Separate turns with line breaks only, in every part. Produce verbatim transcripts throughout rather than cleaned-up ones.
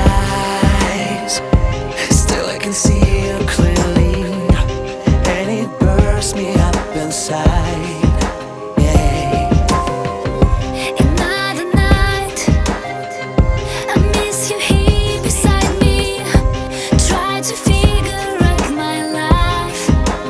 eyes. Still I can see you clearly, and it burns me up inside.
Another night, I miss you here beside me. Try to figure out my life.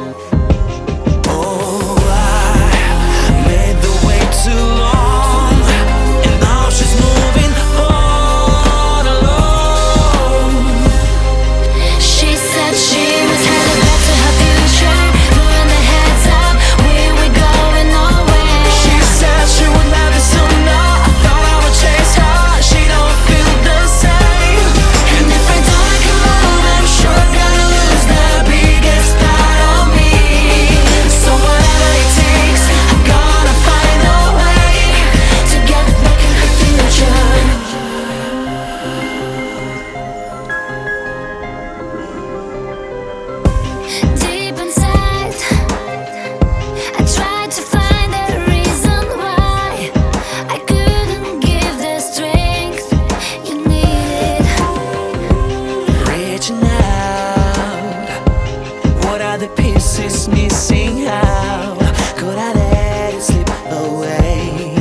Oh, I made the way too long, and now she's moving on alone.
She said she was headed back to her future, putting the heads up, we were going nowhere.
She said she would love it sooner. I thought I would chase her. She don't feel the same. And if I don't come out, I'm sure I'm gonna lose the biggest part of me. So whatever it takes, I'm gonna find a way
To get back in her future. Deep inside, I tried to find a reason why I couldn't give the strength you needed.
reaching out. What are the pieces missing? How could I let it slip away?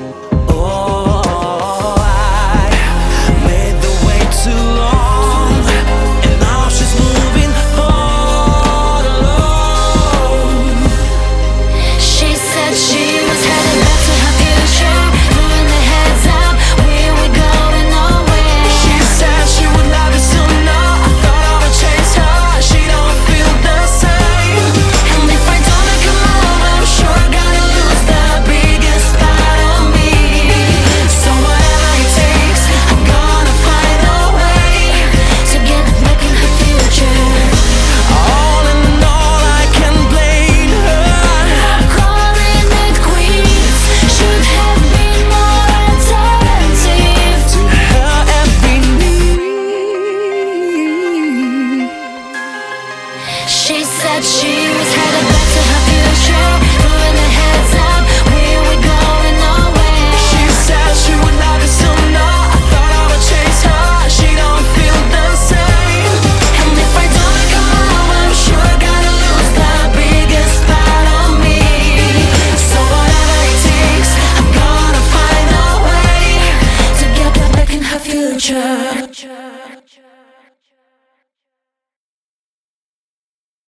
Oh, I made the way too long, and now she's moving on alone.
She said she was headed back to her future, putting the heads up, we were going nowhere.
She said she would love it sooner. I thought I would chase her. She don't feel the same. And if I don't come out, I'm sure I'm gonna lose the biggest part of me. So whatever it takes, I'm gonna find a way
To get back in her future.
all in all, I can blame her.
Calling it quits, should have been more attentive
To her every need.
She said she was headed back to her future, putting the heads up, we were going nowhere.
She said she would love it sooner. I thought I would chase her. She don't feel the same. And if I don't come out, I'm sure I'm gonna lose the biggest part of me. So whatever it takes, I'm gonna find a way
To get back in her future.